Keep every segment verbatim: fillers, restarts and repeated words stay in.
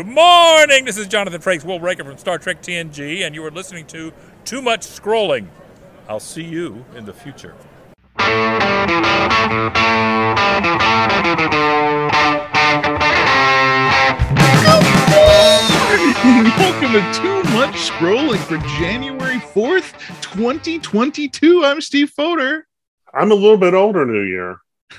Good morning. This is Jonathan Frakes, Will Raker from Star Trek T N G, and you are listening to Too Much Scrolling. I'll see you in the future. Welcome to Too Much Scrolling for January fourth, twenty twenty-two. I'm Steve Fodor. I'm a little bit older New Year.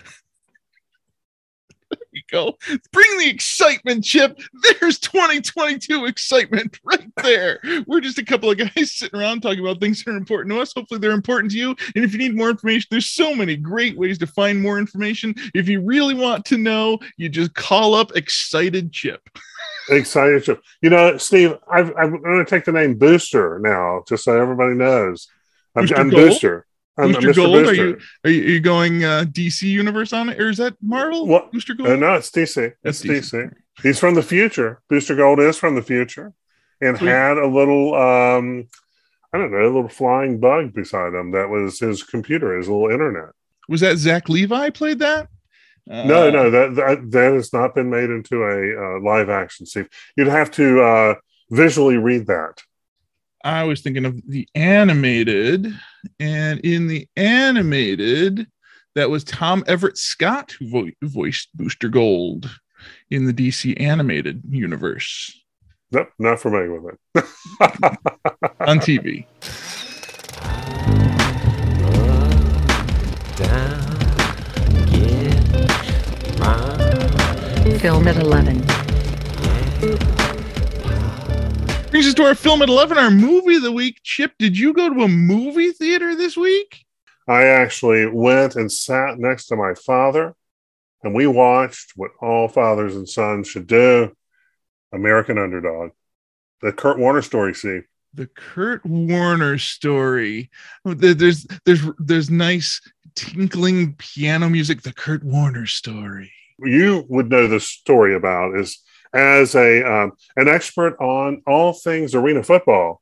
There you go. Bring the excitement, Chip. There's twenty twenty-two excitement right there. We're just a couple of guys sitting around talking about things that are important to us. Hopefully they're important to you. And if you need more information, there's so many great ways to find more information. If you really want to know, you just call up Excited Chip. Excited Chip. You know, Steve, I've, I'm going to take the name Booster now, just so everybody knows. I'm Booster. I'm Booster. I'm Booster Mister Gold? Booster. Are you, are you are you going uh, D C Universe on it, or is that Marvel? What? Booster Gold? Uh, no, it's D C. That's It's D C. D C. He's from the future. Booster Gold is from the future, and Sweet. had a little, um, I don't know, a little flying bug beside him. That was his computer, his little internet. Was that Zach Levi played that? Uh, No, no, that, that that has not been made into a uh, live action. Steve, you'd have to uh, visually read that. I was thinking of the animated, and in the animated, that was Tom Everett Scott who vo- voiced Booster Gold in the D C animated universe. Nope, not familiar with it. On T V. Film at eleven. Brings us to our film at eleven, our movie of the week. Chip, did you go to a movie theater this week? I actually went and sat next to my father, and we watched what all fathers and sons should do, American Underdog, the Kurt Warner story, Steve. The Kurt Warner story. There's there's there's nice tinkling piano music. The Kurt Warner story. You would know the story about is as a um, an expert on all things arena football.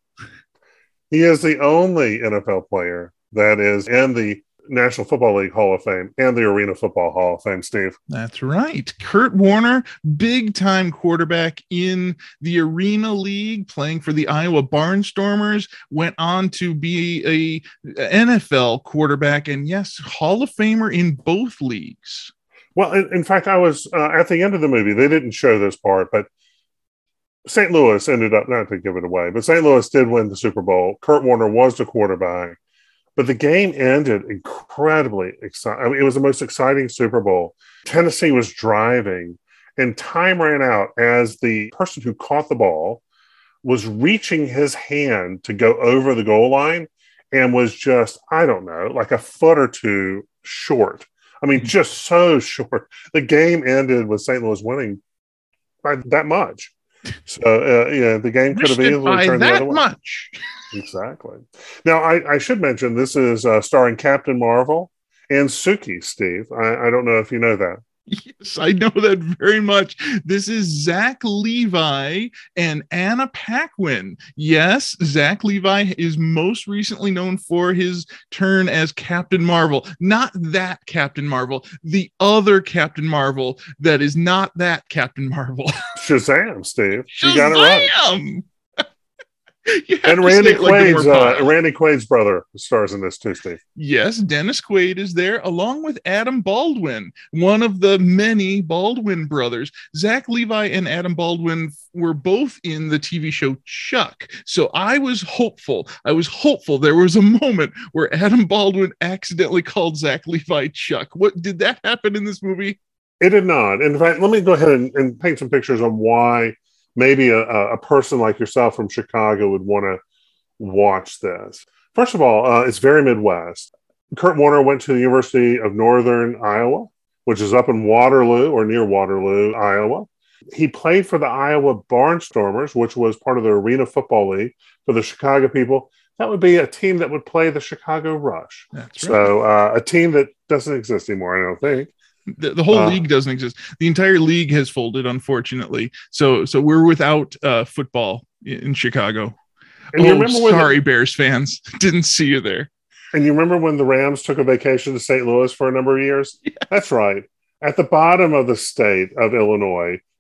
He is the only N F L player that is in the National Football League Hall of Fame and the Arena Football Hall of Fame, Steve. That's right. Kurt Warner, big time quarterback in the Arena League, playing for the Iowa Barnstormers, went on to be a N F L quarterback, and yes, Hall of Famer in both leagues. Well, in, in fact, I was uh, at the end of the movie. They didn't show this part, but Saint Louis ended up, not to give it away, but Saint Louis did win the Super Bowl. Kurt Warner was the quarterback, but the game ended incredibly exciting. I mean, it was the most exciting Super Bowl. Tennessee was driving, and time ran out as the person who caught the ball was reaching his hand to go over the goal line and was just, I don't know, like a foot or two short. I mean, just so short. The game ended with Saint Louis winning by that much. So, uh, yeah, the game could have easily turned the other way. Much. Exactly. Now, I, I should mention this is uh, starring Captain Marvel and Suki, Steve. I, I don't know if you know that. Yes, I know that very much. This is Zach Levi and Anna Paquin. Yes, Zach Levi is most recently known for his turn as Captain Marvel. Not that Captain Marvel, the other Captain Marvel that is not that Captain Marvel. Shazam, Steve. Shazam! You got it right. And Randy Randy Quaid's like uh, Randy Quaid's brother stars in this too, Steve. Yes, Dennis Quaid is there along with Adam Baldwin, one of the many Baldwin brothers. Zach Levi and Adam Baldwin were both in the T V show Chuck. So I was hopeful. I was hopeful there was a moment where Adam Baldwin accidentally called Zach Levi Chuck. What did that happen in this movie? It did not. In fact, let me go ahead and, and paint some pictures on why maybe a, a person like yourself from Chicago would want to watch this. First of all, uh, it's very Midwest. Kurt Warner went to the University of Northern Iowa, which is up in Waterloo or near Waterloo, Iowa. He played for the Iowa Barnstormers, which was part of the Arena Football League for the Chicago people. That would be a team that would play the Chicago Rush. That's right. So uh, a team that doesn't exist anymore, I don't think. The, the whole uh, league doesn't exist. The entire league has folded, unfortunately. So, so we're without uh, football in Chicago. And you oh, remember when sorry, the, Bears fans. Didn't see you there. And you remember when the Rams took a vacation to Saint Louis for a number of years? Yes. That's right. At the bottom of the state of Illinois,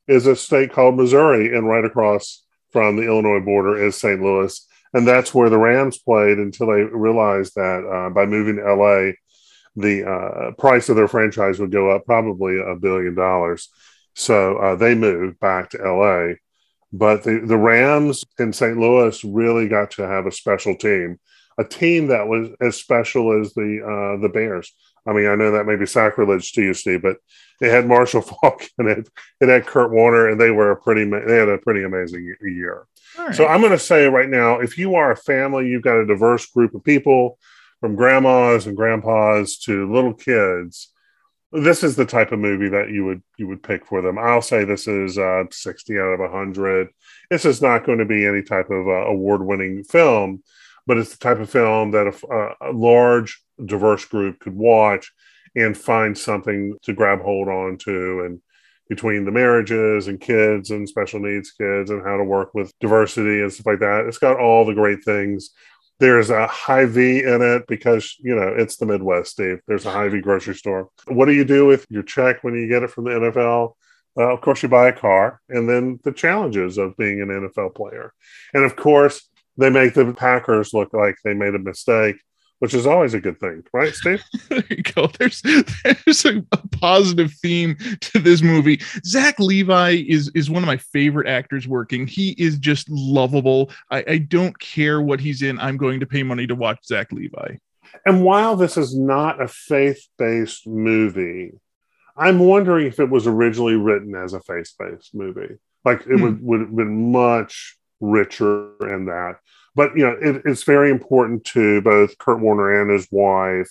is a state called Missouri, and right across from the Illinois border is Saint Louis. And that's where the Rams played until they realized that uh, by moving to L A, the uh, price of their franchise would go up probably a billion dollars. So uh, they moved back to L A. But the, the Rams in Saint Louis really got to have a special team, a team that was as special as the uh, the Bears. I mean, I know that may be sacrilege to you, Steve, but it had Marshall Faulk in it. It had Kurt Warner, and they were a pretty. They had a pretty amazing year. Right. So I'm going to say right now, if you are a family, you've got a diverse group of people, from grandmas and grandpas to little kids. This is the type of movie that you would you would pick for them. I'll say this is uh, sixty out of one hundred. This is not going to be any type of uh, award-winning film, but it's the type of film that a, a large, diverse group could watch and find something to grab hold on to. And between the marriages and kids and special needs kids and how to work with diversity and stuff like that, it's got all the great things. There's a Hy-Vee in it because, you know, it's the Midwest, Steve. There's a Hy-Vee grocery store. What do you do with your check when you get it from the N F L? Uh, of course, you buy a car, and then the challenges of being an N F L player. And of course, they make the Packers look like they made a mistake, which is always a good thing, right, Steve? There you go. There's there's a, a positive theme to this movie. Zach Levi is is one of my favorite actors working. He is just lovable. I, I don't care what he's in. I'm going to pay money to watch Zach Levi. And while this is not a faith-based movie, I'm wondering if it was originally written as a faith-based movie. Like it hmm. would, would have been much richer in that. But, you know, it, it's very important to both Kurt Warner and his wife.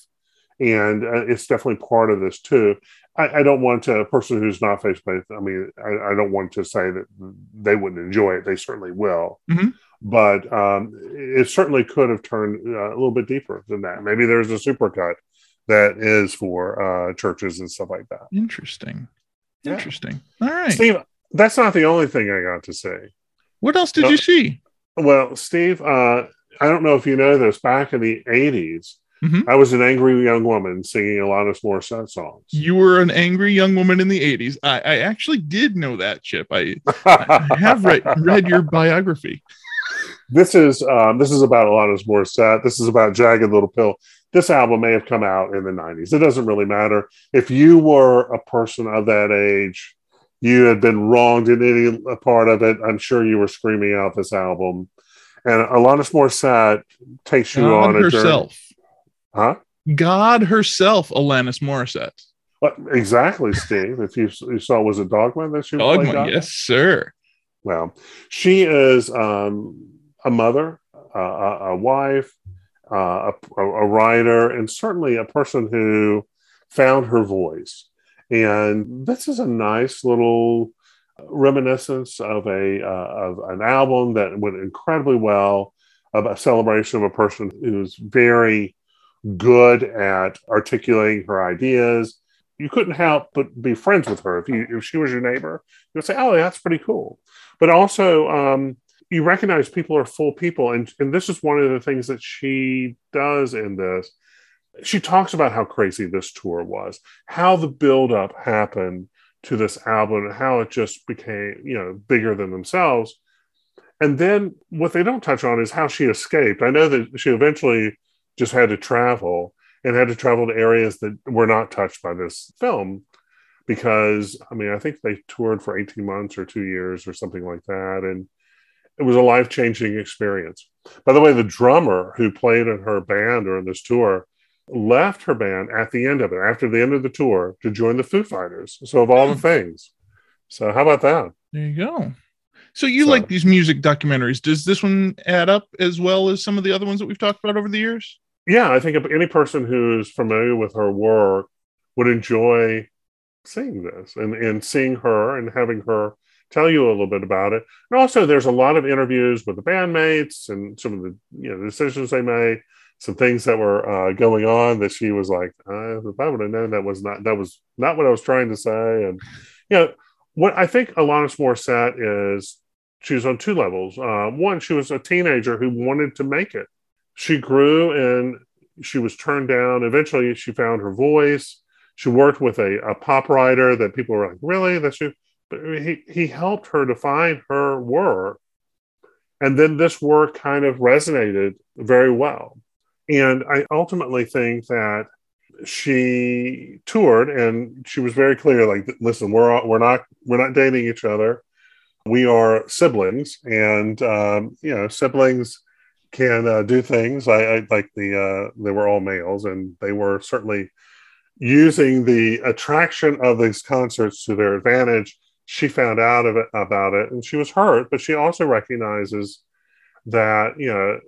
And uh, it's definitely part of this, too. I, I don't want to, a person who's not faith-based, I mean, I, I don't want to say that they wouldn't enjoy it. They certainly will. Mm-hmm. But um, it certainly could have turned uh, a little bit deeper than that. Maybe there's a supercut that is for uh, churches and stuff like that. Interesting. Interesting. Yeah. All right. Steve, that's not the only thing I got to say. What else did no, you see? Well, Steve, uh, I don't know if you know this. Back in the eighties, mm-hmm. I was an angry young woman singing Alanis Morissette songs. You were an angry young woman in the eighties. I, I actually did know that, Chip. I, I have read, read your biography. This is um, this is about Alanis Morissette. This is about Jagged Little Pill. This album may have come out in the nineties. It doesn't really matter. If you were a person of that age, you had been wronged in any part of it, I'm sure you were screaming out this album. And Alanis Morissette takes you God on a herself. journey. Huh? God herself, Alanis Morissette. Well, exactly, Steve. If you, you saw, was it Dogma that she Dogma, played? yes, sir. Well, she is um, a mother, uh, a, a wife, uh, a, a writer, and certainly a person who found her voice. And this is a nice little reminiscence of a uh, of an album that went incredibly well, of a celebration of a person who's very good at articulating her ideas. You couldn't help but be friends with her. If you if she was your neighbor, you would say, "Oh, that's pretty cool." But also, um, you recognize people are full people, and and this is one of the things that she does in this. She talks about how crazy this tour was, how the buildup happened to this album, and how it just became, you know, bigger than themselves. And then what they don't touch on is how she escaped. I know that she eventually just had to travel and had to travel to areas that were not touched by this film because, I mean, I think they toured for eighteen months or two years or something like that. And it was a life-changing experience. By the way, the drummer who played in her band during this tour left her band at the end of it, after the end of the tour, to join the Foo Fighters. So of all the things. So how about that? There you go. So you So- like these music documentaries. Does this one add up as well as some of the other ones that we've talked about over the years? Yeah, I think if any person who's familiar with her work would enjoy seeing this and, and seeing her and having her tell you a little bit about it. And also there's a lot of interviews with the bandmates and some of the, you know, decisions they made, some things that were uh, going on that she was like, uh, if I would have known that was not, that was not what I was trying to say. And, you know, what I think Alanis Morissette is, she was on two levels. Uh, one, she was a teenager who wanted to make it. She grew and she was turned down. Eventually she found her voice. She worked with a, a pop writer that people were like, really? That's you? he, he helped her define her work. And then this work kind of resonated very well. And I ultimately think that she toured and she was very clear, like, listen, we're all, we're not we're not dating each other. We are siblings, and um, you know, siblings can uh, do things. I, I like the uh, they were all males, and they were certainly using the attraction of these concerts to their advantage. She found out of it, about it, and she was hurt, but she also recognizes that, you know,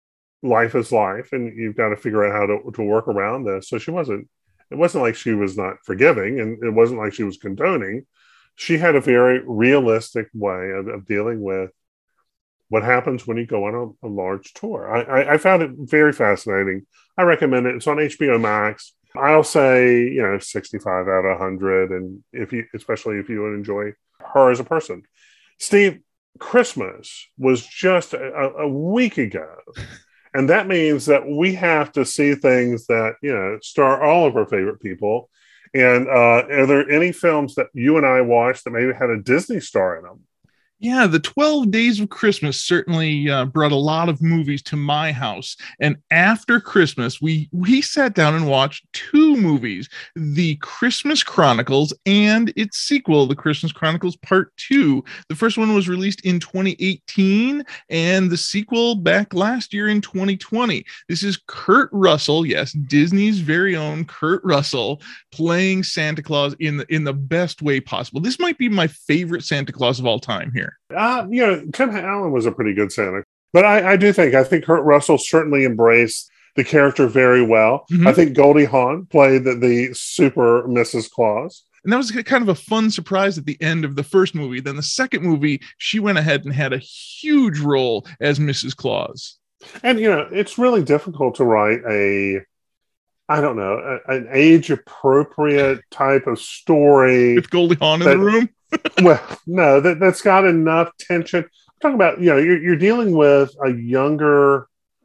life is life, and you've got to figure out how to, to work around this. So she wasn't, it wasn't like she was not forgiving, and it wasn't like she was condoning. She had a very realistic way of, of dealing with what happens when you go on a, a large tour. I, I, I found it very fascinating. I recommend it. It's on H B O Max. I'll say, you know, sixty-five out of one hundred, and if you, especially if you would enjoy her as a person. Steve, Christmas was just a, a week ago, and that means that we have to see things that, you know, star all of our favorite people. And uh, are there any films that you and I watched that maybe had a Disney star in them? Yeah, the twelve Days of Christmas certainly uh, brought a lot of movies to my house. And after Christmas, we we sat down and watched two movies, The Christmas Chronicles and its sequel, The Christmas Chronicles Part two. The first one was released in twenty eighteen, and the sequel back last year in twenty twenty. This is Kurt Russell, yes, Disney's very own Kurt Russell, playing Santa Claus in the, in the best way possible. This might be my favorite Santa Claus of all time here. Uh, you know, Tim Allen was a pretty good Santa. But I, I do think, I think Kurt Russell certainly embraced the character very well. Mm-hmm. I think Goldie Hawn played the, the super Missus Claus. And that was kind of a fun surprise at the end of the first movie. Then the second movie, she went ahead and had a huge role as Missus Claus. And, you know, it's really difficult to write a, I don't know, a, an age-appropriate type of story. With Goldie Hawn in the room? Well, no, that, that's got enough tension. I'm talking about, you know, you're, you're dealing with a younger,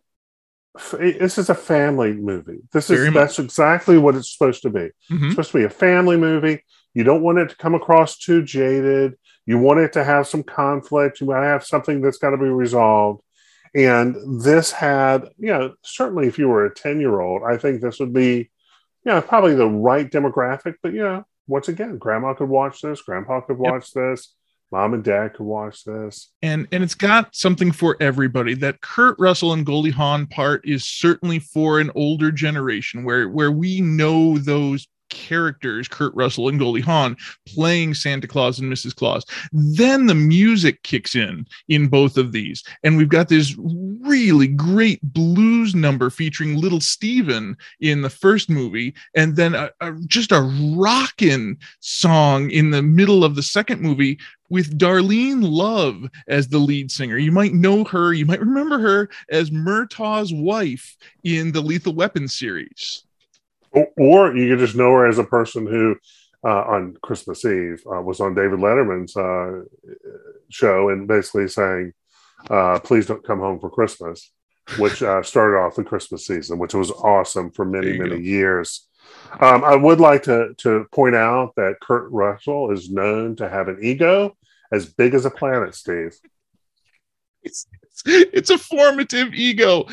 this is a family movie. This is, Very that's much. exactly what it's supposed to be. Mm-hmm. It's supposed to be a family movie. You don't want it to come across too jaded. You want it to have some conflict. You want to have something that's got to be resolved. And this had, you know, certainly if you were a ten-year-old, I think this would be, you know, probably the right demographic. But, you know, once again, grandma could watch this, grandpa could watch yep. this, mom and dad could watch this. And and it's got something for everybody. That Kurt Russell and Goldie Hawn part is certainly for an older generation where, where we know those characters, Kurt Russell and Goldie Hawn, playing Santa Claus and Missus Claus. Then the music kicks in in both of these. And we've got this really great blues number featuring Little Steven in the first movie, and then a, a, just a rockin' song in the middle of the second movie with Darlene Love as the lead singer. You might know her, you might remember her as Murtaugh's wife in the Lethal Weapon series. Or you could just know her as a person who, uh, on Christmas Eve, uh, was on David Letterman's uh, show and basically saying, uh, "Please don't come home for Christmas," which uh, started off the Christmas season, which was awesome for many, many go. years. Um, I would like to to point out that Kurt Russell is known to have an ego as big as a planet, Steve. It's it's, it's a formative ego.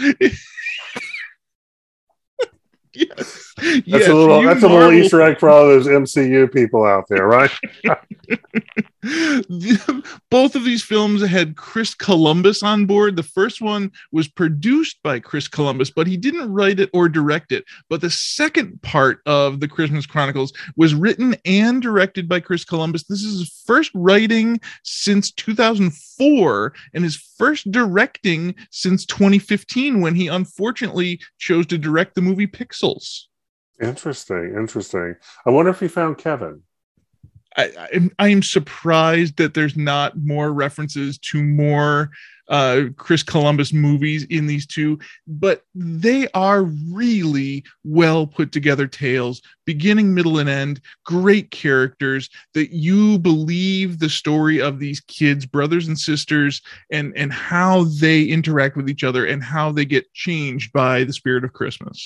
Yes. That's yes, a little that's marvel. a little Easter egg for all those M C U people out there, right? Both of these films had Chris Columbus on board. The first one was produced by Chris Columbus, but he didn't write it or direct it. But the second part of the Christmas Chronicles was written and directed by Chris Columbus. This is his first writing since two thousand four and his first directing since twenty fifteen, when he unfortunately chose to direct the movie Pixels. Interesting, interesting. I wonder if he found Kevin. I, I, I am surprised that there's not more references to more uh, Chris Columbus movies in these two, but they are really well put together tales, beginning, middle, and end. Great characters that you believe the story of these kids, brothers and sisters, and, and how they interact with each other and how they get changed by the spirit of Christmas.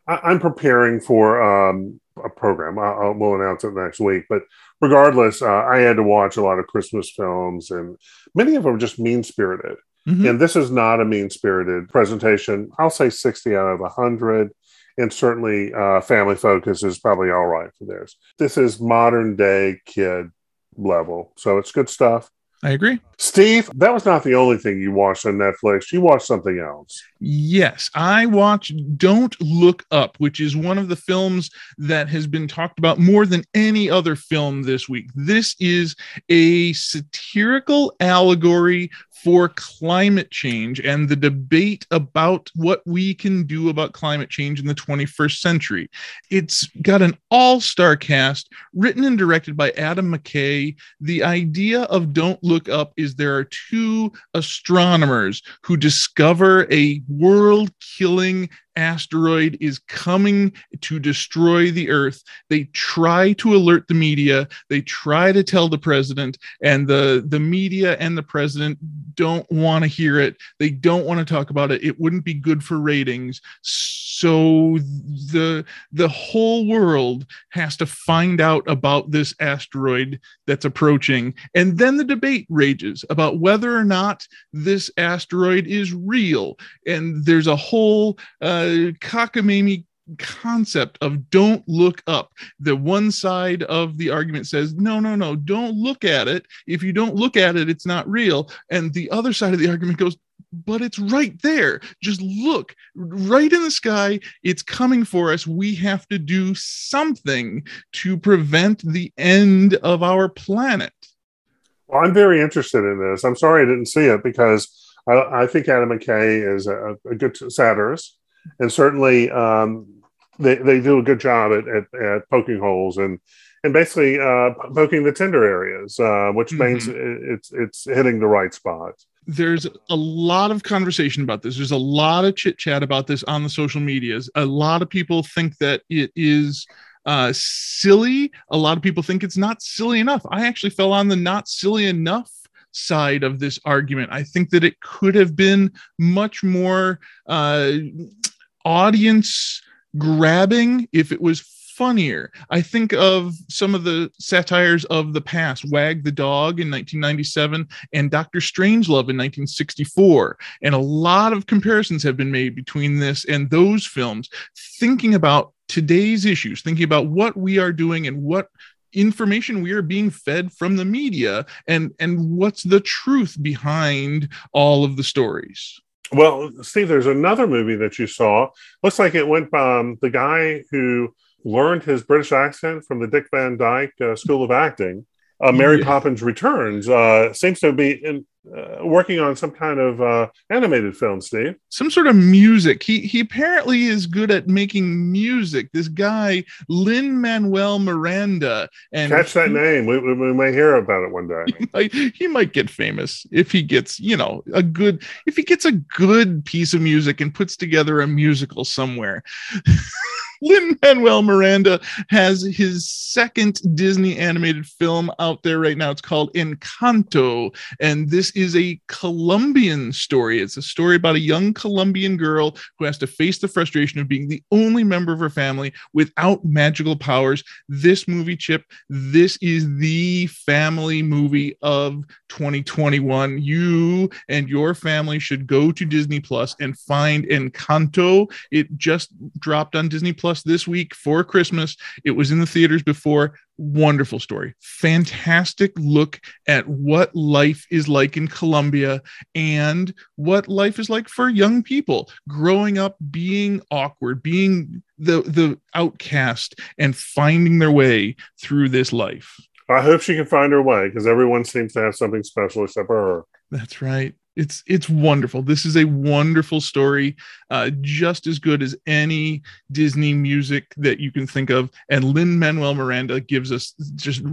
I, I'm preparing for um, a program. I, I, we'll announce it next week. But regardless, uh, I had to watch a lot of Christmas films, and many of them are just mean spirited. Mm-hmm. And this is not a mean spirited presentation. I'll say sixty out of one hundred. And certainly, uh, Family Focus is probably all right for theirs. This is modern day kid level. So it's good stuff. I agree. Steve, that was not the only thing you watched on Netflix. You watched something else. Yes, I watched Don't Look Up, which is one of the films that has been talked about more than any other film this week. This is a satirical allegory for climate change and the debate about what we can do about climate change in the twenty-first century. It's got an all-star cast, written and directed by Adam McKay. The idea of Don't Look Up is there are two astronomers who discover a world-killing asteroid is coming to destroy the Earth. They try to alert the media. They try to tell the president, and the, the media and the president don't want to hear it. They don't want to talk about it. It wouldn't be good for ratings. So the, the whole world has to find out about this asteroid that's approaching. And then the debate rages about whether or not this asteroid is real. And there's a whole uh, cockamamie concept of don't look up. The one side of the argument says, no, no, no, don't look at it. If you don't look at it, it's not real. And the other side of the argument goes, but it's right there. Just look right in the sky. It's coming for us. We have to do something to prevent the end of our planet. Well, I'm very interested in this. I'm sorry I didn't see it because I, I think Adam McKay is a, a good satirist. And certainly um, they, they do a good job at, at, at poking holes and and basically uh, poking the tender areas, uh, which mm-hmm. means it's it's hitting the right spot. There's a lot of conversation about this. There's a lot of chit chat about this on the social medias. A lot of people think that it is uh, silly. A lot of people think it's not silly enough. I actually fell on the not silly enough side of this argument. I think that it could have been much more uh, audience grabbing if it was funnier. I think of some of the satires of the past, Wag the Dog in nineteen ninety-seven and Doctor Strangelove in nineteen sixty-four. And a lot of comparisons have been made between this and those films, thinking about today's issues, thinking about what we are doing and what information we are being fed from the media, and and what's the truth behind all of the stories. Well, Steve, there's another movie that you saw. Looks like it went um the guy who learned his British accent from the Dick Van Dyke uh, School of Acting. Uh, Mary yeah. Poppins Returns uh, seems to be in, uh, working on some kind of uh, animated film, Steve. Some sort of music. He he apparently is good at making music. This guy, Lin-Manuel Miranda. And Catch that he, name. We, we, we may hear about it one day. He might, he might get famous if he gets, you know, a good, if he gets a good piece of music and puts together a musical somewhere. Lin-Manuel Miranda has his second Disney animated film out there right now. It's called Encanto, and this is a Colombian story. It's a story about a young Colombian girl who has to face the frustration of being the only member of her family without magical powers. This movie, Chip, this is the family movie of twenty twenty-one. You and your family should go to Disney Plus and find Encanto. It just dropped on Disney Plus this week for Christmas. It was in the theaters before. Wonderful story. Fantastic look at what life is like in Colombia and what life is like for young people growing up, being awkward, being the, the outcast, and finding their way through this life. I hope she can find her way, because everyone seems to have something special except for her. That's right. It's it's wonderful. This is a wonderful story, uh, just as good as any Disney music that you can think of. And Lin-Manuel Miranda gives us just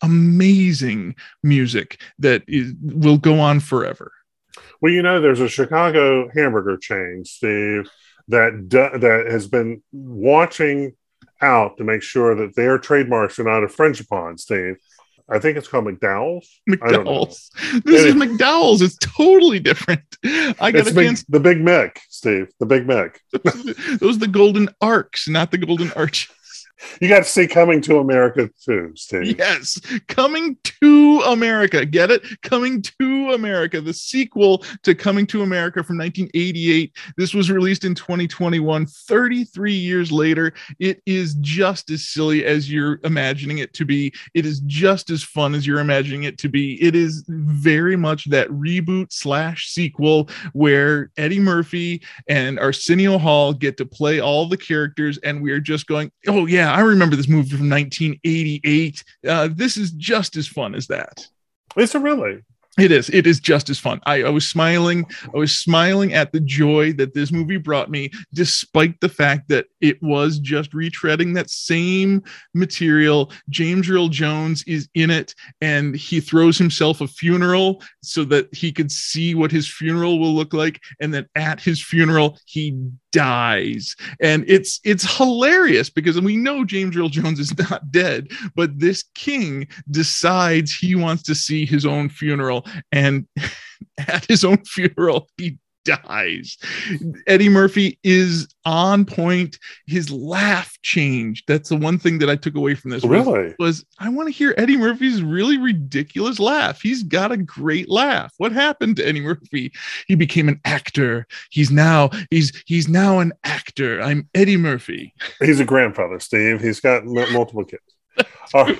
amazing music that is, will go on forever. Well, you know, there's a Chicago hamburger chain, Steve, that do, that has been watching out to make sure that their trademarks are not infringed upon, Steve. I think it's called McDowell's. McDowell's. This is McDowell's. It's totally different. I got it's a Mc, chance. The Big Mick. Steve. The Big Mac. Those are the golden arcs, not the golden arches. You got to see Coming to America too, Steve. Yes, Coming to America. Get it? Coming to America, the sequel to Coming to America from nineteen eighty-eight. This was released in twenty twenty-one, thirty-three years later. It is just as silly as you're imagining it to be. It is just as fun as you're imagining it to be. It is very much that reboot slash sequel where Eddie Murphy and Arsenio Hall get to play all the characters, and we are just going, oh yeah, I remember this movie from nineteen eighty-eight. Uh, this is just as fun as that. Is it really? It is. It is just as fun. I, I was smiling. I was smiling at the joy that this movie brought me, despite the fact that it was just retreading that same material. James Earl Jones is in it, and he throws himself a funeral so that he could see what his funeral will look like. And then at his funeral, he dies. And it's it's hilarious because we know James Earl Jones is not dead, but this king decides he wants to see his own funeral, and at his own funeral he dies. Eddie Murphy is on point. His laugh changed. That's the one thing that I took away from this. Really? Was, was I want to hear Eddie Murphy's really ridiculous laugh. He's got a great laugh. What happened to Eddie Murphy? He became an actor. He's now he's he's now an actor. I'm Eddie Murphy. He's a grandfather, Steve. He's got m- multiple kids. Uh,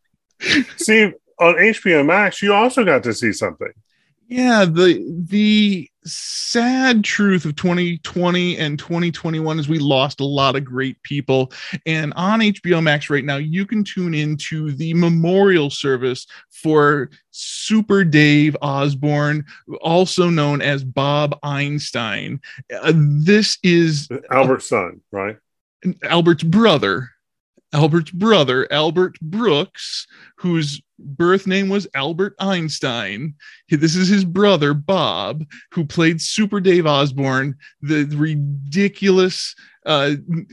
Steve, on H B O Max, you also got to see something. Yeah, the the sad truth of twenty twenty and twenty twenty-one is we lost a lot of great people. And on H B O Max right now, you can tune into the memorial service for Super Dave Osborne, also known as Bob Einstein. Uh, this is Albert's son, right? Albert's brother. Albert's brother, Albert Brooks, whose birth name was Albert Einstein. This is his brother, Bob, who played Super Dave Osborne, the ridiculous uh,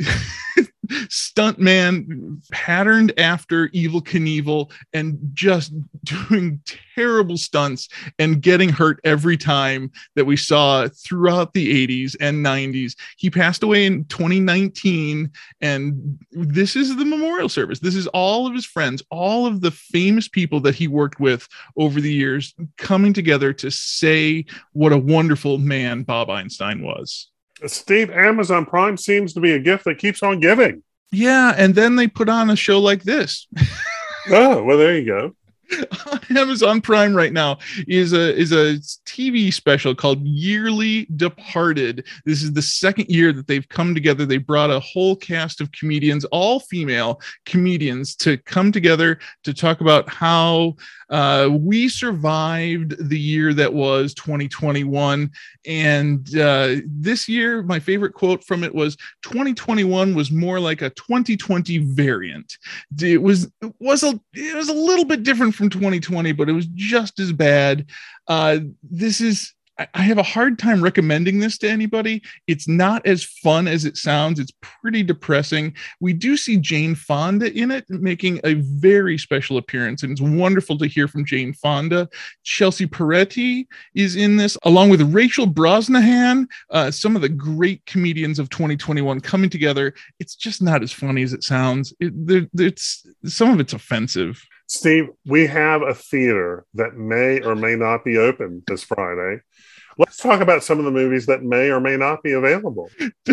stuntman patterned after Evel Knievel and just doing terrible stunts and getting hurt every time that we saw throughout the eighties and nineties. He passed away in twenty nineteen, and this is the memorial service. This is all of his friends, all of the famous people that he worked with over the years coming together to say what a wonderful man Bob Einstein was. Steve, Amazon Prime seems to be a gift that keeps on giving. Yeah, and then they put on a show like this. Oh, well, there you go. On Amazon Prime right now is a is a T V special called Yearly Departed. This is the second year that they've come together. They brought a whole cast of comedians, all female comedians, to come together to talk about how uh, we survived the year that was twenty twenty-one. And uh, this year, my favorite quote from it was, twenty twenty-one was more like a twenty twenty variant. It was it was a it was a little bit different from twenty twenty, but it was just as bad. Uh, this is, I have a hard time recommending this to anybody. It's not as fun as it sounds. It's pretty depressing. We do see Jane Fonda in it, making a very special appearance, and it's wonderful to hear from Jane Fonda. Chelsea Peretti is in this, along with Rachel Brosnahan, uh, some of the great comedians of twenty twenty-one coming together. It's just not as funny as it sounds. It, there, it's some of it's offensive. Steve, we have a theater that may or may not be open this Friday. Let's talk about some of the movies that may or may not be available.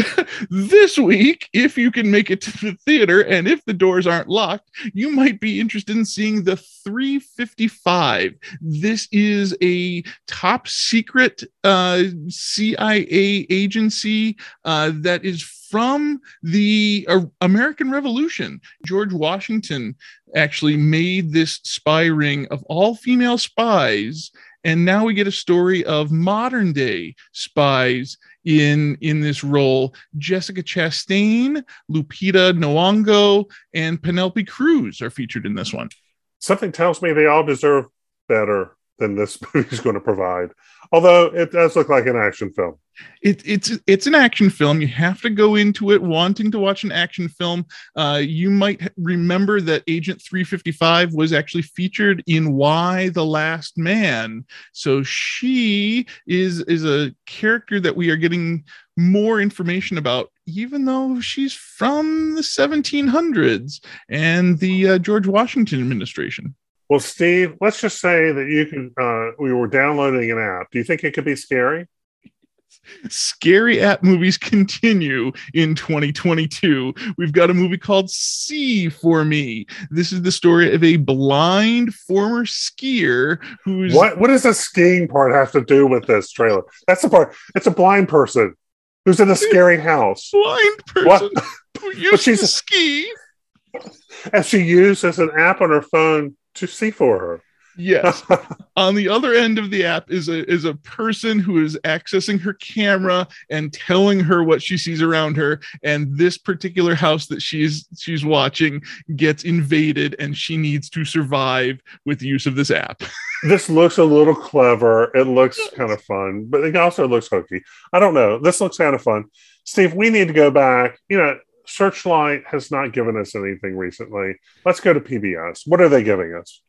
This week, if you can make it to the theater and if the doors aren't locked, you might be interested in seeing The three fifty-five. This is a top secret uh, C I A agency uh, that is from the uh, American Revolution. George Washington actually made this spy ring of all female spies, and now we get a story of modern day spies in in this role. Jessica Chastain, Lupita Nyong'o, and Penelope Cruz are featured in this one. Something tells me they all deserve better than this movie is going to provide. Although it does look like an action film. It, it's it's an action film. You have to go into it wanting to watch an action film. Uh, you might remember that Agent three fifty-five was actually featured in Y: The Last Man. So she is is a character that we are getting more information about, even though she's from the seventeen hundreds and the uh, George Washington administration. Well, Steve, let's just say that you can. Uh, we were downloading an app. Do you think it could be scary? Scary app movies continue in twenty twenty-two. We've got a movie called See for Me. This is the story of a blind former skier who's what? What does the skiing part have to do with this trailer? That's the part. It's a blind person who's in a scary house. Blind person what? who used she's to a, ski, and she uses an app on her phone to see for her. Yes. On the other end of the app is a is a person who is accessing her camera and telling her what she sees around her. And this particular house that she's she's watching gets invaded, and she needs to survive with the use of this app. This looks a little clever. It looks kind of fun, but it also looks hokey. I don't know. This looks kind of fun. Steve, we need to go back. You know, Searchlight has not given us anything recently. Let's go to P B S. What are they giving us?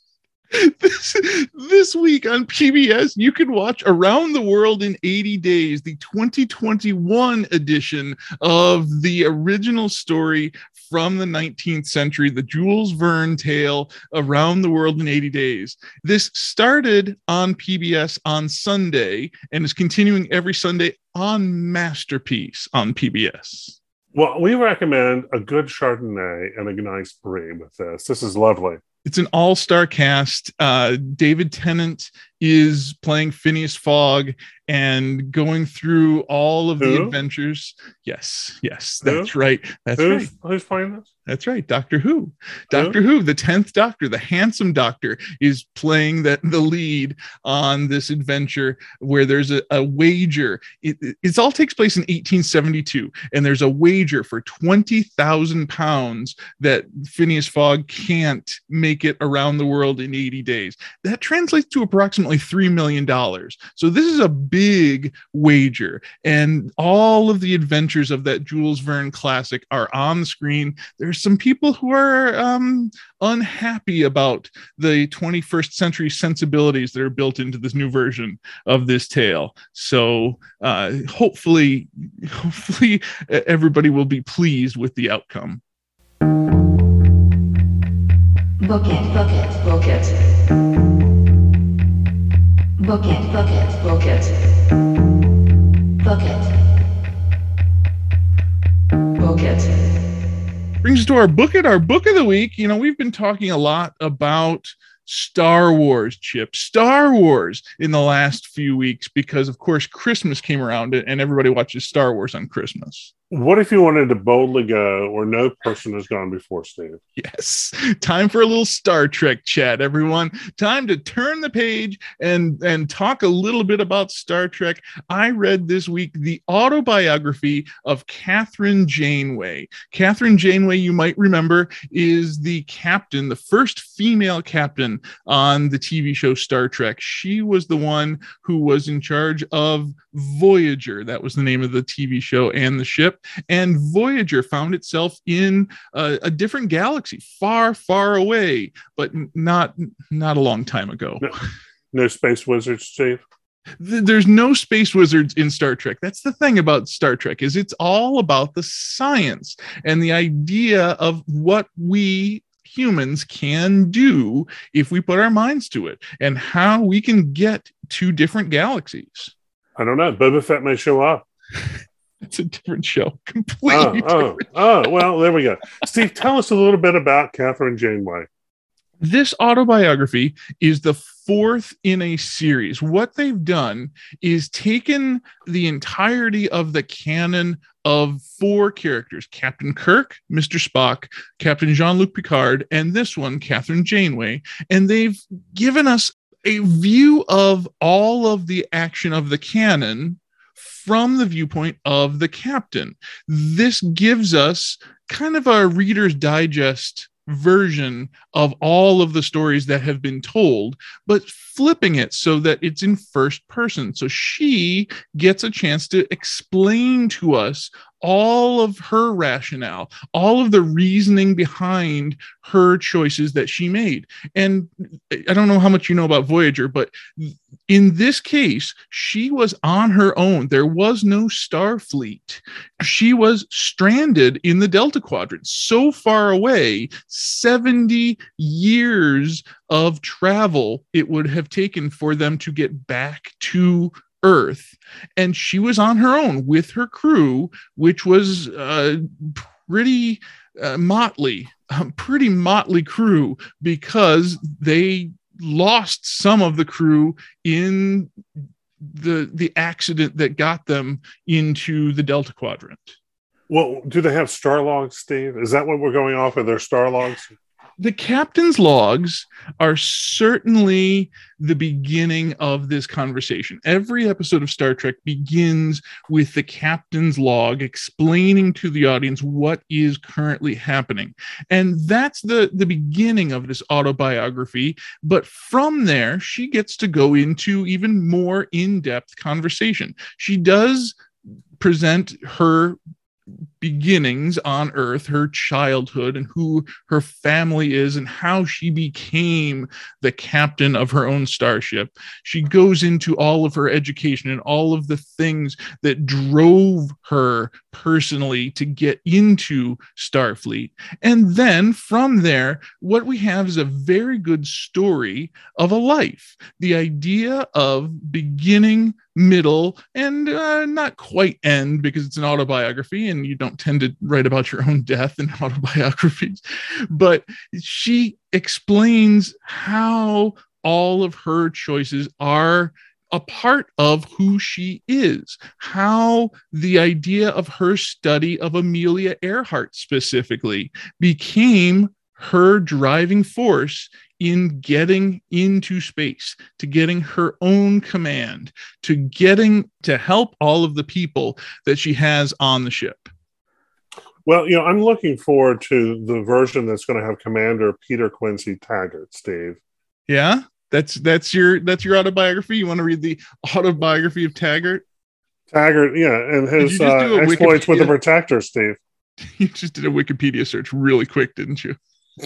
This, this week on P B S, you can watch Around the World in eighty days, the twenty twenty-one edition of the original story from the nineteenth century, the Jules Verne tale, Around the World in eighty days. This started on P B S on Sunday and is continuing every Sunday on Masterpiece on P B S. Well, we recommend a good Chardonnay and a nice brie with this. This is lovely. It's an all-star cast. Uh, David Tennant is playing Phineas Fogg and going through all of Who? the adventures. Yes, yes, that's Who? right. That's Who's, right. who's playing this? That's right. Doctor Who. Doctor Who, the tenth Doctor, the handsome Doctor, is playing the, the lead on this adventure where there's a, a wager. It, it it's all takes place in eighteen seventy-two, and there's a wager for twenty thousand pounds that Phineas Fogg can't make it around the world in eighty days. That translates to approximately three million dollars. So this is a big wager, and all of the adventures of that Jules Verne classic are on the screen. There's some people who are um, unhappy about the twenty-first century sensibilities that are built into this new version of this tale. So uh, hopefully, hopefully everybody will be pleased with the outcome. Book it, book it, book it. Book it, book it, book it. Book it. Book it. Brings us to our book it, our book of the week. You know, we've been talking a lot about Star Wars, Chip, Star Wars in the last few weeks because, of course, Christmas came around and everybody watches Star Wars on Christmas. What if you wanted to boldly go where no person has gone before, Steve? Yes. Time for a little Star Trek chat, everyone. Time to turn the page and, and talk a little bit about Star Trek. I read this week the autobiography of Kathryn Janeway. Kathryn Janeway, you might remember, is the captain, the first female captain on the T V show Star Trek. She was the one who was in charge of Voyager. That was the name of the T V show and the ship. And Voyager found itself in a, a different galaxy, far, far away, but not not a long time ago. No, no space wizards, Steve? There's no space wizards in Star Trek. That's the thing about Star Trek, is it's all about the science and the idea of what we humans can do if we put our minds to it and how we can get to different galaxies. I don't know. Boba Fett may show up. It's a different show. Completely Oh, oh, oh, well, there we go. Steve, tell us a little bit about Kathryn Janeway. This autobiography is the fourth in a series. What they've done is taken the entirety of the canon of four characters: Captain Kirk, Mister Spock, Captain Jean-Luc Picard, and this one, Kathryn Janeway, and they've given us a view of all of the action of the canon from the viewpoint of the captain. This gives us kind of a Reader's Digest version of all of the stories that have been told, but flipping it so that it's in first person. So she gets a chance to explain to us all of her rationale, all of the reasoning behind her choices that she made. And I don't know how much you know about Voyager, but in this case, she was on her own. There was no Starfleet. She was stranded in the Delta Quadrant, so far away, seventy years of travel it would have taken for them to get back to Earth. And she was on her own with her crew, which was uh, pretty uh, motley, um, pretty motley crew, because they lost some of the crew in the the accident that got them into the Delta Quadrant. Well, do they have star logs, Steve? Is that what we're going off of, their star logs? The captain's logs are certainly the beginning of this conversation. Every episode of Star Trek begins with the captain's log explaining to the audience what is currently happening. And that's the, the beginning of this autobiography. But from there, she gets to go into even more in-depth conversation. She does present her beginnings on Earth, her childhood, and who her family is, and how she became the captain of her own starship. She goes into all of her education and all of the things that drove her personally to get into Starfleet. And then from there, what we have is a very good story of a life. The idea of beginning, middle, and uh, not quite end, because it's an autobiography and you don't tend to write about your own death in autobiographies. But she explains how all of her choices are a part of who she is, how the idea of her study of Amelia Earhart specifically became her driving force in getting into space, to getting her own command, to getting to help all of the people that she has on the ship. Well, you know, I'm looking forward to the version that's going to have Commander Peter Quincy Taggart, Steve. Yeah, that's that's your that's your autobiography. You want to read the autobiography of Taggart? Taggart, yeah, and his uh, exploits Wikipedia? with the Protector, Steve. You just did a Wikipedia search really quick, didn't you?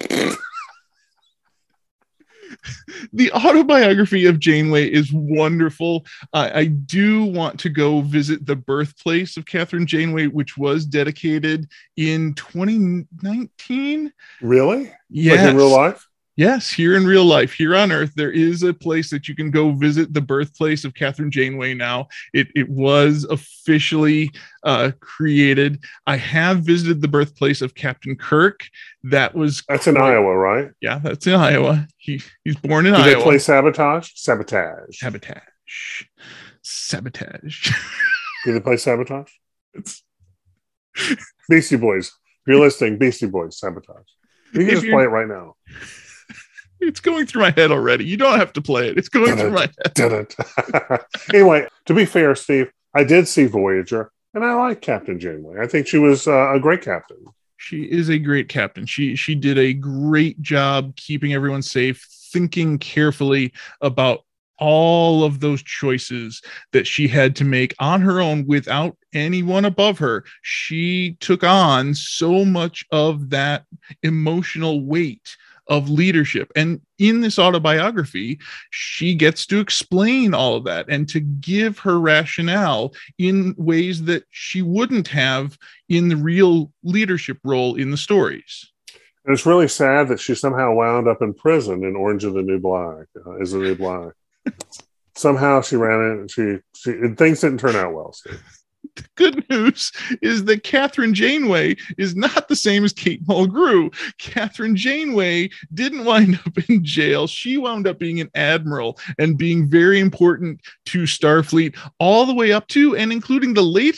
The autobiography of Janeway is wonderful. Uh, I do want to go visit the birthplace of Catherine Janeway, which was dedicated in twenty nineteen. Really? Yes. Like in real life? Yes, here in real life, here on Earth, there is a place that you can go visit the birthplace of Catherine Janeway now. It, it was officially uh, created. I have visited the birthplace of Captain Kirk. That was That's in quite, Iowa, right? Yeah, that's in Iowa. He He's born in Do Iowa. they play Sabotage? Sabotage. Sabotage. Sabotage. Do they play Sabotage? It's... Beastie Boys. If you're listening, Beastie Boys, Sabotage. You can If just you're... play it right now. It's going through my head already. You don't have to play it. It's going Did through it. my head. Did it. Anyway, to be fair, Steve, I did see Voyager, and I like Captain Janeway. I think she was uh, a great captain. She is a great captain. She she did a great job keeping everyone safe, thinking carefully about all of those choices that she had to make on her own without anyone above her. She took on so much of that emotional weight of leadership. And in this autobiography, she gets to explain all of that and to give her rationale in ways that she wouldn't have in the real leadership role in the stories. And it's really sad that she somehow wound up in prison in Orange is the New Black. Uh, is the New Black. Somehow she ran it and she, she and things didn't turn out well, Steve. The good news is that Catherine Janeway is not the same as Kate Mulgrew. Catherine Janeway didn't wind up in jail. She wound up being an admiral and being very important to Starfleet all the way up to and including the latest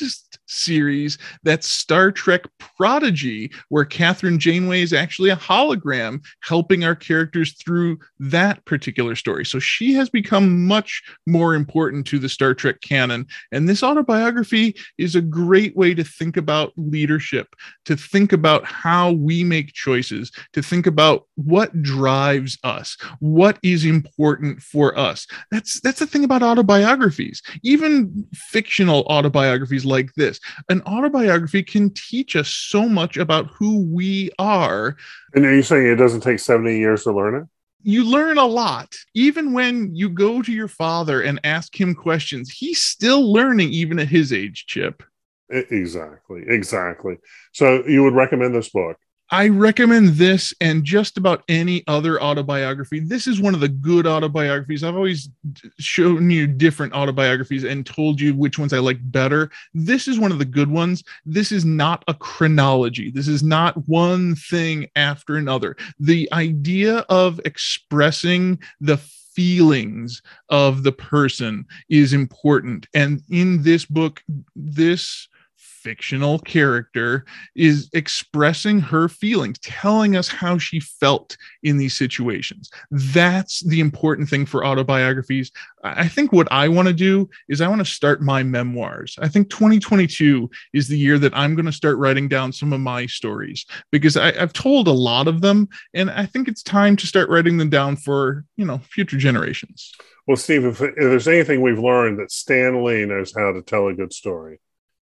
series that's Star Trek Prodigy, where Catherine Janeway is actually a hologram helping our characters through that particular story. So she has become much more important to the Star Trek canon. And this autobiography is a great way to think about leadership, to think about how we make choices, to think about what drives us, what is important for us. That's that's the thing about autobiographies, even fictional autobiographies like this. An autobiography can teach us so much about who we are. And are you saying it doesn't take seventy years to learn it? You learn a lot. Even when you go to your father and ask him questions, he's still learning even at his age, Chip. Exactly, exactly. So you would recommend this book? I recommend this and just about any other autobiography. This is one of the good autobiographies. I've always shown you different autobiographies and told you which ones I like better. This is one of the good ones. This is not a chronology. This is not one thing after another. The idea of expressing the feelings of the person is important. And in this book, this fictional character is expressing her feelings, telling us how she felt in these situations. That's the important thing for autobiographies. I think what I want to do is I want to start my memoirs. I think twenty twenty-two is the year that I'm going to start writing down some of my stories, because I, I've told a lot of them, and I think it's time to start writing them down for, you know, future generations. Well, Steve, if, if there's anything we've learned, that Stan Lee knows how to tell a good story.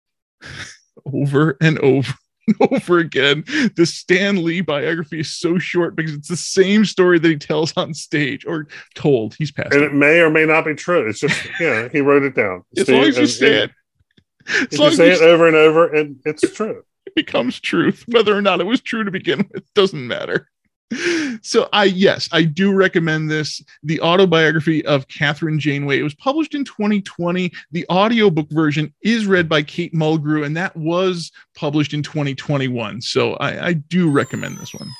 Over and over and over again. The Stan Lee biography is so short because it's the same story that he tells on stage, or told. He's passed. And it may or may not be true. It's just, yeah, he wrote it down. As Steve, long as you and, say and, it. If you say it over and over, and it's true. It becomes truth. Whether or not it was true to begin with doesn't matter. So I, yes, I do recommend this, the autobiography of Catherine Janeway. It was published in twenty twenty. The audiobook version is read by Kate Mulgrew, and that was published in twenty twenty-one. So I, I do recommend this one.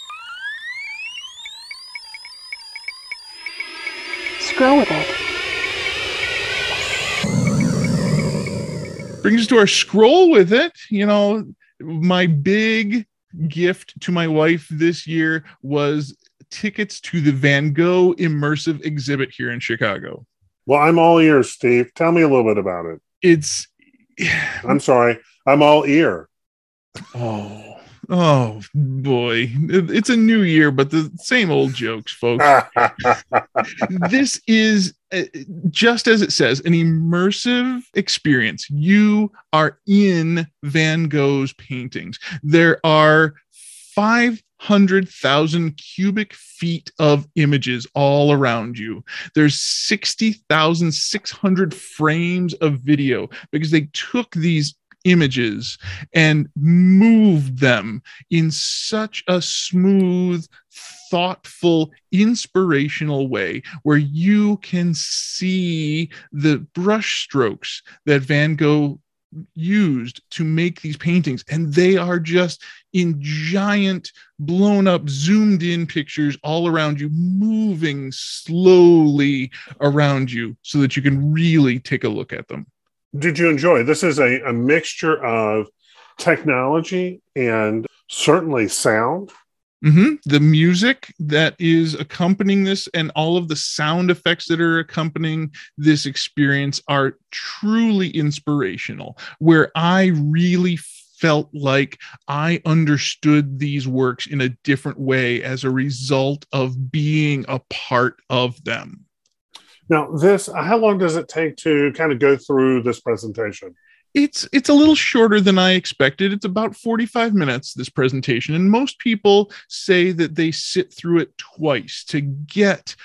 Scroll with it. Brings us to our scroll with it. You know, my big gift to my wife this year was tickets to the Van Gogh immersive exhibit here in Chicago. Well, I'm all ears, Steve. Tell me a little bit about it. It's I'm sorry, I'm all ear. Oh, oh boy. It's a new year, but the same old jokes, folks. This is, uh, just as it says, an immersive experience. You are in Van Gogh's paintings. There are five hundred thousand cubic feet of images all around you. There's sixty thousand six hundred frames of video, because they took these images and moved them in such a smooth, thoughtful, inspirational way where you can see the brush strokes that Van Gogh used to make these paintings, and they are just in giant, blown up, zoomed in pictures all around you, moving slowly around you so that you can really take a look at them. Did you enjoy? This is a, a mixture of technology and certainly sound. Mm-hmm. The music that is accompanying this and all of the sound effects that are accompanying this experience are truly inspirational, where I really felt like I understood these works in a different way as a result of being a part of them. Now, this, how long does it take to kind of go through this presentation? It's it's a little shorter than I expected. It's about forty-five minutes, this presentation. And most people say that they sit through it twice to get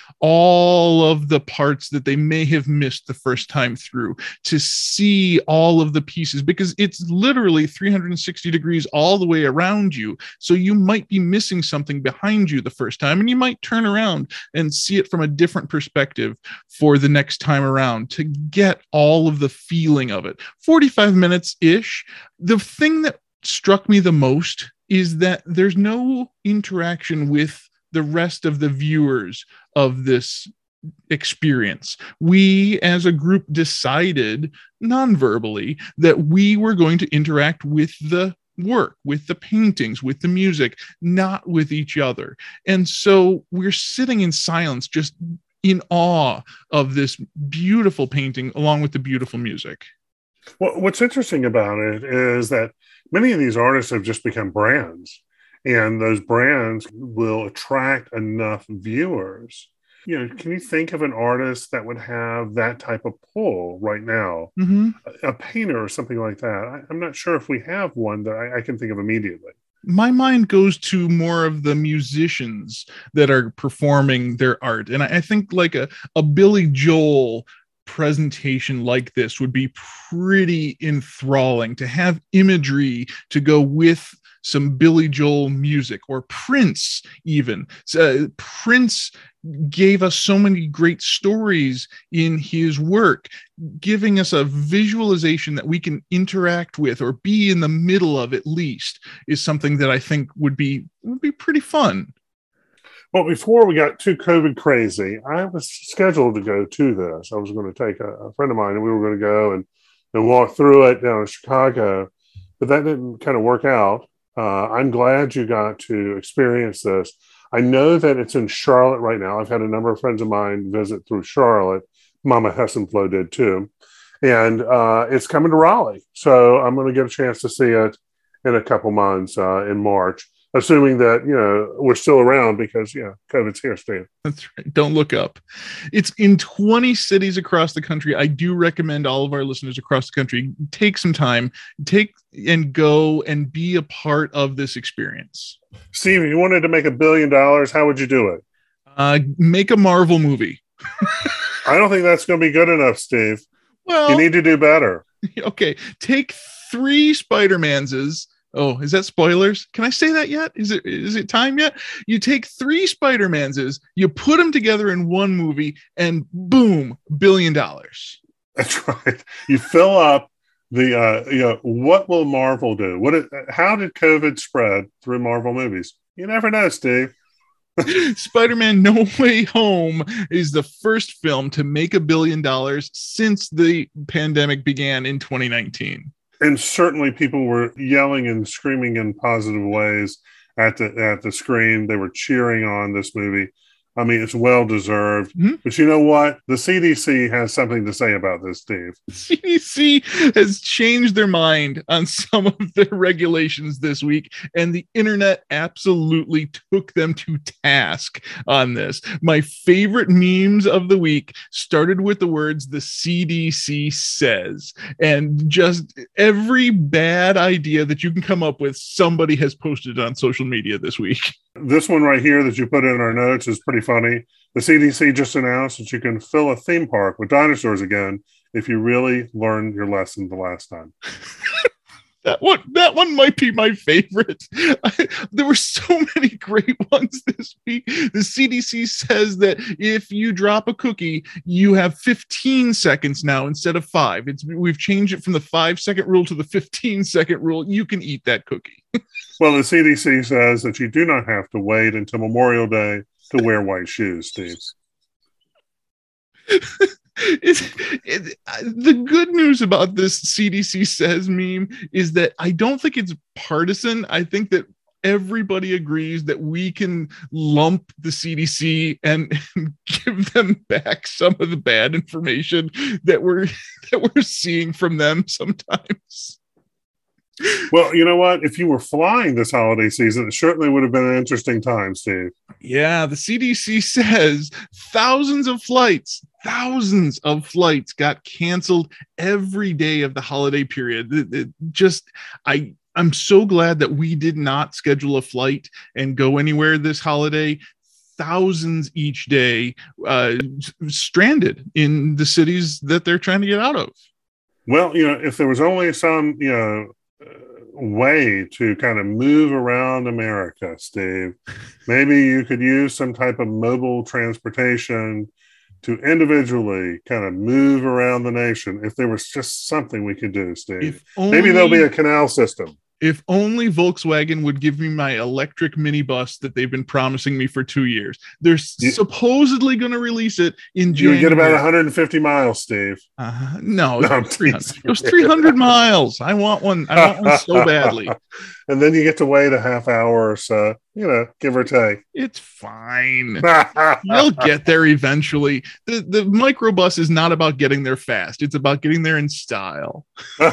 all of the parts that they may have missed the first time through, to see all of the pieces, because it's literally three hundred sixty degrees all the way around you. So you might be missing something behind you the first time, and you might turn around and see it from a different perspective for the next time around to get all of the feeling of it. forty-five minutes-ish. The thing that struck me the most is that there's no interaction with the rest of the viewers of this experience. We as a group decided non-verbally that we were going to interact with the work, with the paintings, with the music, not with each other. And so we're sitting in silence, just in awe of this beautiful painting along with the beautiful music. Well, what's interesting about it is that many of these artists have just become brands, and those brands will attract enough viewers. You know, can you think of an artist that would have that type of pull right now? Mm-hmm. A, a painter or something like that. I, I'm not sure if we have one that I, I can think of immediately. My mind goes to more of the musicians that are performing their art. And I, I think like a, a Billy Joel presentation like this would be pretty enthralling, to have imagery to go with some Billy Joel music, or Prince even. Uh, Prince gave us so many great stories in his work, giving us a visualization that we can interact with or be in the middle of at least, is something that I think would be would be pretty fun. Well, before we got too COVID crazy, I was scheduled to go to this. I was going to take a, a friend of mine, and we were going to go and, and walk through it down in Chicago, but that didn't kind of work out. Uh, I'm glad you got to experience this. I know that it's in Charlotte right now. I've had a number of friends of mine visit through Charlotte. Mama Hessenflow did too. And uh, it's coming to Raleigh. So I'm going to get a chance to see it in a couple months uh, in March, assuming that, you know, we're still around, because, you know, COVID's here, Steve. That's right. Don't look up. It's in twenty cities across the country. I do recommend all of our listeners across the country take some time, take and go and be a part of this experience. Steve, if you wanted to make a billion dollars, how would you do it? Uh, make a Marvel movie. I don't think that's going to be good enough, Steve. Well, you need to do better. Okay. Take three Spider-Manses. Oh, is that spoilers? Can I say that yet? Is it is it time yet? You take three Spider-Manses, you put them together in one movie, and boom, billion dollars. That's right. You fill up the, uh, you know, what will Marvel do? What? It, how did COVID spread through Marvel movies? You never know, Steve. Spider-Man No Way Home is the first film to make a billion dollars since the pandemic began in twenty nineteen. And certainly people were yelling and screaming in positive ways at the at the screen. They were cheering on this movie. I mean, it's well deserved. Mm-hmm. But you know what? The C D C has something to say about this, Steve. C D C has changed their mind on some of their regulations this week, and the internet absolutely took them to task on this. My favorite memes of the week started with the words "the C D C says," and just every bad idea that you can come up with, somebody has posted on social media this week. This one right here that you put in our notes is pretty funny. The C D C just announced that you can fill a theme park with dinosaurs again if you really learned your lesson the last time. That one, that one might be my favorite. I, there were so many great ones this week. The C D C says that if you drop a cookie, you have fifteen seconds now instead of five. It's we've changed it from the five second rule to the fifteen second rule. You can eat that cookie. Well, the C D C says that you do not have to wait until Memorial Day to wear white shoes, Steve. It's, it, the good news about this C D C says meme is that I don't think it's partisan. I think that everybody agrees that we can lump the C D C and, and give them back some of the bad information that we're that we're seeing from them sometimes. Well, you know what? If you were flying this holiday season, it certainly would have been an interesting time, Steve. Yeah, the C D C says thousands of flights, thousands of flights got canceled every day of the holiday period. It, it just, I, I'm so glad that we did not schedule a flight and go anywhere this holiday. Thousands each day uh, stranded in the cities that they're trying to get out of. Well, you know, if there was only some, you know, way to kind of move around America, Steve, maybe you could use some type of mobile transportation to individually kind of move around the nation. If there was just something we could do, Steve, only, maybe there'll be a canal system. If only Volkswagen would give me my electric minibus that they've been promising me for two years. They're You- supposedly going to release it in You January. would get about one hundred fifty miles, Steve. Uh, no, No, it I'm was three hundred. teasing. It was three hundred miles. I want one. I want one so badly. And then you get to wait a half hour or so, you know, give or take. It's fine. You'll get there eventually. The the microbus is not about getting there fast. It's about getting there in style.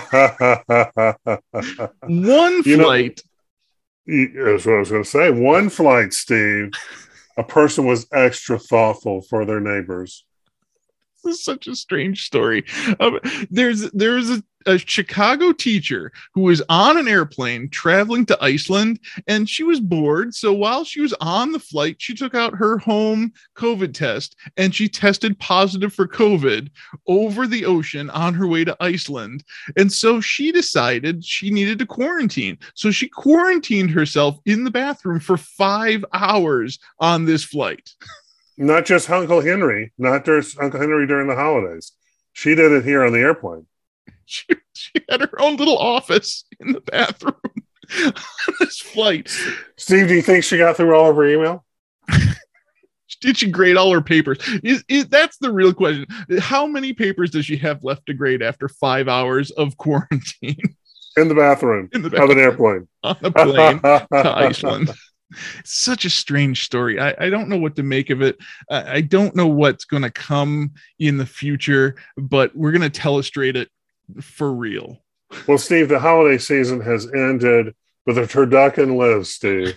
One You know- flight. That's what I was going to say. One flight, Steve, a person was extra thoughtful for their neighbors. This is such a strange story. Um, there's there's a, a Chicago teacher who was on an airplane traveling to Iceland, and she was bored. So while she was on the flight, she took out her home COVID test, and she tested positive for COVID over the ocean on her way to Iceland. And so she decided she needed to quarantine. So she quarantined herself in the bathroom for five hours on this flight. Not just Uncle Henry, not just Uncle Henry during the holidays. She did it here on the airplane. She, she had her own little office in the bathroom on this flight. Steve, do you think she got through all of her email? Did she grade all her papers? Is, is that's the real question? How many papers does she have left to grade after five hours of quarantine In the bathroom in the of bathroom an airplane. on a plane to Iceland? It's such a strange story. I, I don't know what to make of it. I, I don't know what's going to come in the future, but we're going to telestrate it for real. Well, Steve, the holiday season has ended, but the turducken lives, Steve.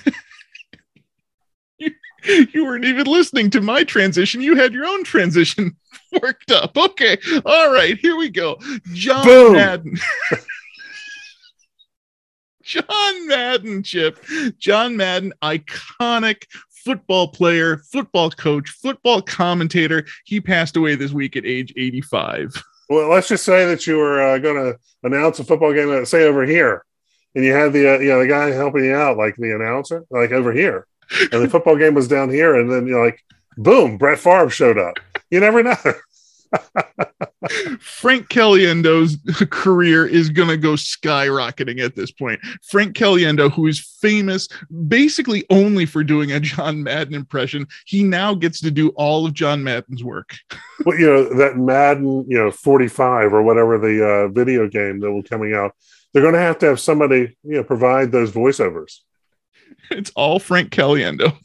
You weren't even listening to my transition. You had your own transition worked up. Okay. All right. Here we go. John Boom. Madden. John Madden, Chip. John Madden, iconic football player, football coach, football commentator. He passed away this week at age eighty-five. Well, let's just say that you were uh, going to announce a football game, uh, say over here, and you had the uh, you know the guy helping you out, like the announcer, like over here, and the football game was down here, and then you're like, boom, Brett Favre showed up. You never know. Frank Caliendo's career is going to go skyrocketing at this point. Frank Caliendo, who is famous basically only for doing a John Madden impression, he now gets to do all of John Madden's work. Well, you know that Madden, you know, forty-five or whatever the uh, video game that will be coming out. They're going to have to have somebody, you know, provide those voiceovers. It's all Frank Caliendo.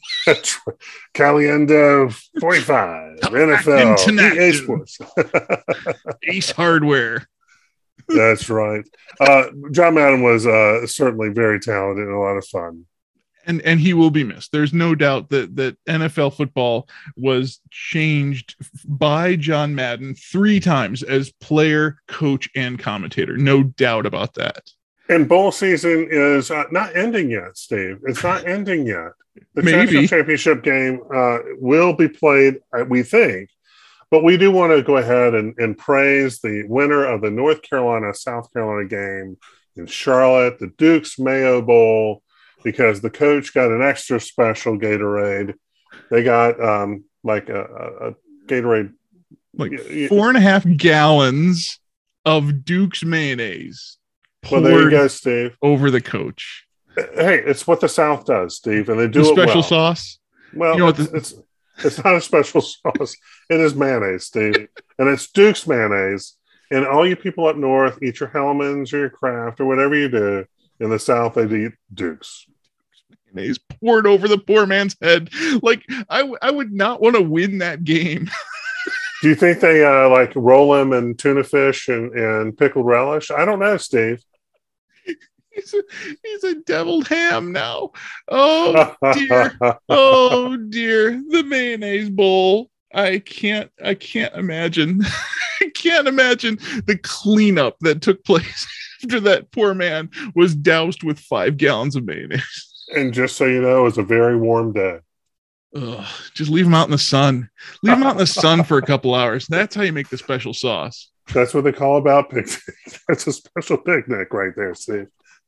Caliendo forty-five, N F L, Tonight. E A Sports. Ace Hardware. That's right. Uh, John Madden was uh, certainly very talented and a lot of fun. And and he will be missed. There's no doubt that that N F L football was changed by John Madden three times as player, coach, and commentator. No doubt about that. And bowl season is uh, not ending yet, Steve. It's not ending yet. The Maybe. national championship game uh, will be played, uh, we think. But we do want to go ahead and, and praise the winner of the North Carolina South Carolina game in Charlotte, the Duke's Mayo Bowl, because the coach got an extra special Gatorade. They got um, like a, a, a Gatorade. Like Y- y- four and a half gallons of Duke's mayonnaise Well, there you poured go, Steve. over the coach. Hey, it's what the South does, Steve, and they do The it special well. sauce. Well, You know what it's, the- it's it's not a special sauce. It is mayonnaise, Steve, and it's Duke's mayonnaise. And all you people up north, eat your Hellman's or your Kraft or whatever you do. In the South, they eat Duke's. Mayonnaise poured over the poor man's head. Like I, w- I would not want to win that game. Do you think they uh, like roll them in tuna fish and, and pickled relish? I don't know, Steve. He's a, he's a deviled ham now. Oh dear. Oh dear. The mayonnaise bowl. I can't I can't imagine. I can't imagine the cleanup that took place after that poor man was doused with five gallons of mayonnaise. And just so you know, it was a very warm day. Ugh, just leave him out in the sun. Leave him out in the sun for a couple hours. That's how you make the special sauce. That's what they call about picnic. That's a special picnic right there, Steve.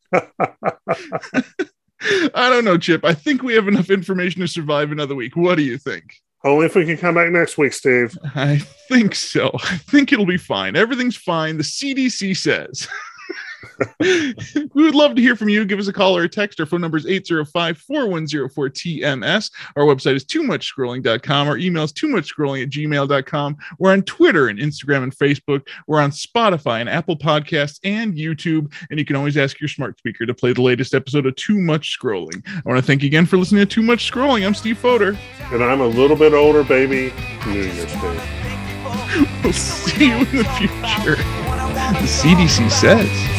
I don't know, Chip. I think we have enough information to survive another week. What do you think? Only if we can come back next week, Steve. I think so. I think it'll be fine. Everything's fine. The C D C says. We would love to hear from you. Give us a call or a text. Our phone number is eight zero five, four one zero four, T M S. Our website is too much scrolling dot com. Our email is too much scrolling at gmail dot com. We're on Twitter and Instagram and Facebook. We're on Spotify and Apple Podcasts and YouTube. And you can always ask your smart speaker to play the latest episode of Too Much Scrolling. I want to thank you again for listening to Too Much Scrolling. I'm Steve Fodor. And I'm a little bit older, baby. New Year's Day. We'll see you in the future. The C D C says.